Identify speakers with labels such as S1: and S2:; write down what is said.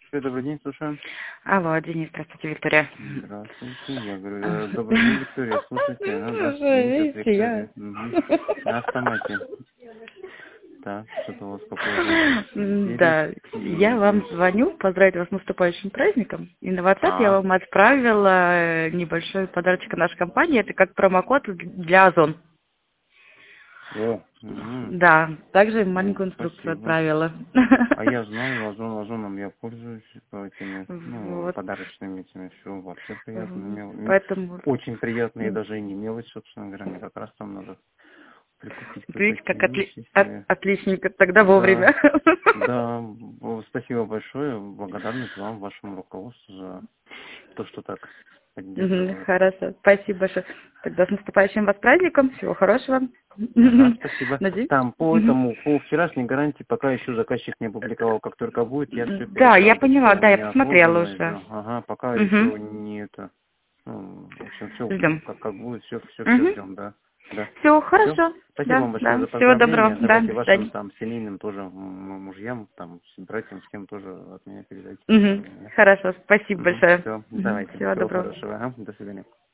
S1: Добрый день, слушаю.
S2: Алло, Денис, здравствуйте, Виктория.
S1: Здравствуйте. Я говорю, добрый день, Виктория. Слушайте, да, Денис,
S2: Видите, я...
S1: Виктория. На автомате. Так, что-то у вас по поводу
S2: Да, я вам
S1: сервис.
S2: звоню, поздравить вас с наступающим праздником. И на WhatsApp я вам отправила небольшой подарочек от нашей компании. Это как промокод для Озон.
S1: О,
S2: Да, также маленькую инструкцию
S1: спасибо.
S2: отправила.
S1: А я знаю, Озоном я пользуюсь по этими,
S2: Вот.
S1: подарочными этими, все вообще приятно.
S2: Поэтому...
S1: Очень приятно, и даже и не мелочь, собственно говоря, мне как раз там надо прикупить
S2: Видите,
S1: кое-какие
S2: как
S1: вещи себе.
S2: отличненько, тогда
S1: Да,
S2: вовремя.
S1: да, спасибо большое, благодарность вам, вашему руководству за то, что так поддерживают.
S2: Хорошо, спасибо большое. Тогда с наступающим вас праздником, всего хорошего.
S1: Ага, спасибо.
S2: Надеюсь.
S1: Там по вчерашней гарантии, пока еще заказчик не опубликовал, как только будет, я все
S2: Да, я
S1: перешлю,
S2: поняла,
S1: что у
S2: да, я
S1: меня
S2: посмотрела
S1: отложено, и
S2: уже.
S1: все. Ага, пока еще
S2: Угу.
S1: не это. В общем, все
S2: Ждем.
S1: как будет, все
S2: Угу.
S1: ждем, да. Да.
S2: Все,
S1: Все.
S2: хорошо.
S1: Спасибо
S2: Да,
S1: вам большое
S2: да.
S1: за
S2: Всего доброго.
S1: поздравления.
S2: Да,
S1: Давайте
S2: до
S1: вашим
S2: свидания.
S1: там семейным тоже мужьям, там, братьям, всем тоже от меня передайте
S2: Угу.
S1: поздравления.
S2: Хорошо, спасибо большое.
S1: Все,
S2: Угу.
S1: давайте.
S2: Всего
S1: Всего
S2: доброго.
S1: хорошего. Ага, до свидания.